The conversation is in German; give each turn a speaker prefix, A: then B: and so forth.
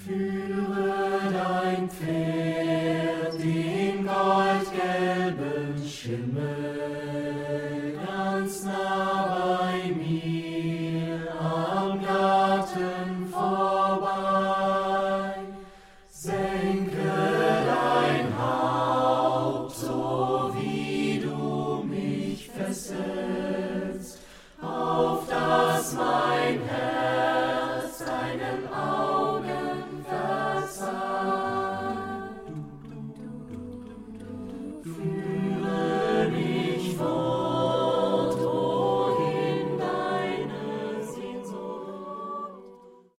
A: Führe dein Pferd den goldgelben Schimmel ganz nah bei mir am Garten vorbei. Senke dein Haupt, so wie du mich fesselst.